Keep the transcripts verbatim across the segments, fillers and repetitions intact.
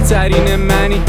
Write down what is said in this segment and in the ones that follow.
بهترین منی.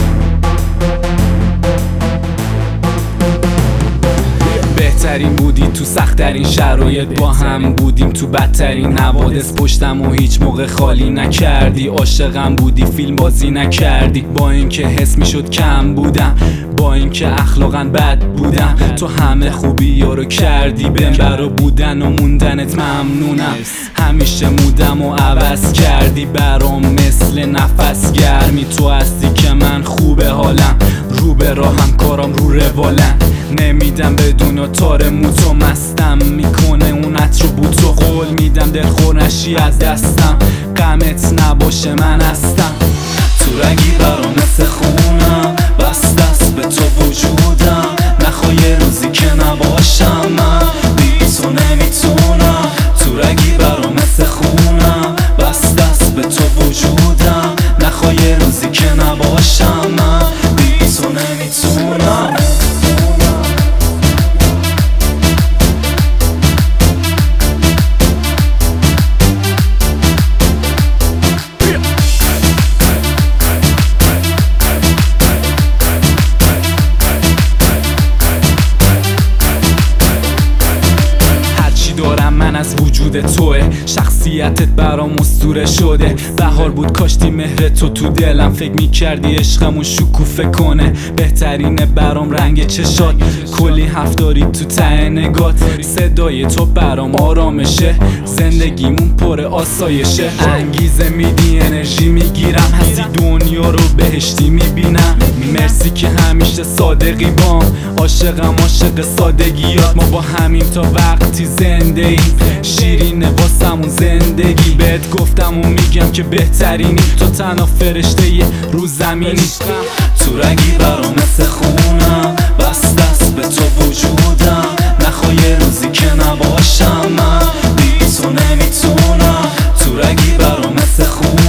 بهترین بودی تو سخت‌ترین شرایط، با هم بودیم تو بدترین حوادث. پشتم و هیچ موقع خالی نکردی، عاشقم بودی فیلم بازی نکردی. با اینکه حس میشد کم بودم، با اینکه اخلاقا بد بودم، تو همه خوبی ها رو کردی. بهم برا بودن و موندنت ممنونم، همیشه مودم و عوض کردی برام مثل نفس گرمی. تو هستی که من خوبه حالم، رو به راهم کارام رو روالم. نمیدم بدون تار موتو، مستم میکنه اون عطر و بوتو. قول میدم دلخور نشی از دستم، غمت نباشه من هستم. تو رگی برام مثل خونم، بس دست به تو وجودم. نخواه یه روزی که نباشم من، بی تو نمیتونم. تو رگی برام مثل خونم، بس دست به تو وجودم. نخواه یه روزی که نباشم من، بی تو نمیتونم. دارم من از وجود توه، شخصیتت برام اسطوره شده. بهار بود کاشتی مهر تو تو دلم، فکر میکردی عشقمون شکوفه کنه. بهترینه برام رنگ چشات، کلی حرف داری تو ته نگات. صدای تو برام آرامشه، زندگیمون پر آسایشه. انگیزه میدی انرژی میگیرم، هستی دنیا رو بهشتی میبینم. مرسی که همیشه صادقی بام، عاشقم عاشق سادگیات. ما با همیم تا وقتی زنده ایم، شیرینه واسمون زندگی. بهت گفتم و میگم که بهترینی، تو تنها فرشته یه رو زمینی. تو رگی برام مثل خونم، بس دست به تو وجودم. نخواه یه روزی که نباشم من، بی تو نمیتونم. تو رگی برام مثل خونم،